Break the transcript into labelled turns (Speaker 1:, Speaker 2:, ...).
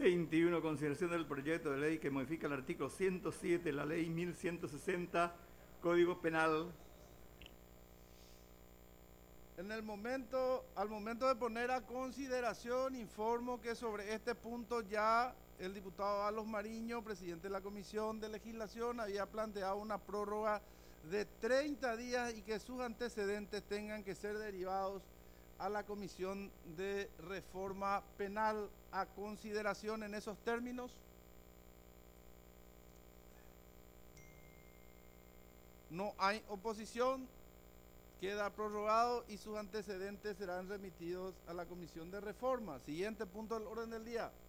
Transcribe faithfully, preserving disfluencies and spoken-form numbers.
Speaker 1: veintiuno. Consideración del proyecto de ley que modifica el artículo ciento siete de la ley mil ciento sesenta, Código Penal.
Speaker 2: En el momento, al momento de poner a consideración, informo que sobre este punto ya el diputado Carlos Mariño, presidente de la Comisión de Legislación, había planteado una prórroga de treinta días y que sus antecedentes tengan que ser derivados a la Comisión de Reforma Penal. A consideración en esos términos. No hay oposición. Queda prorrogado y sus antecedentes serán remitidos a la Comisión de Reforma. Siguiente punto del orden del día.